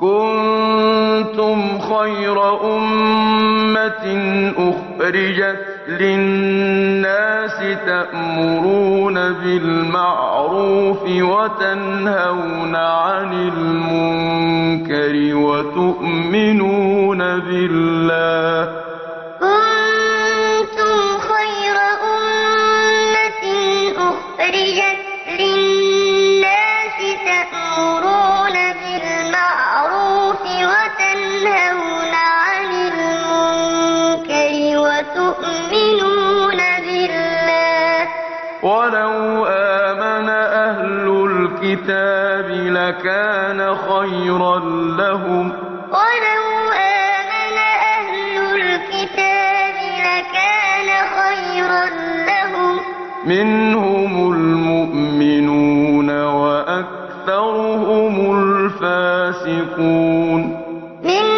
كنتم خير أمة أخرجت للناس تأمرون بالمعروف وتنهون عن المنكر وتؤمنون بالله. كنتم خير أمة أخرجت للناس تأمرون بالمعروف وتنهون عن المنكر وتؤمنون بالله. ولو آمن أهل الكتاب لكان خيرا لهم. ولو آمن أهل الكتاب لكان خيرا لهم. منهم المؤمنون وأكثرهم الفاسقون.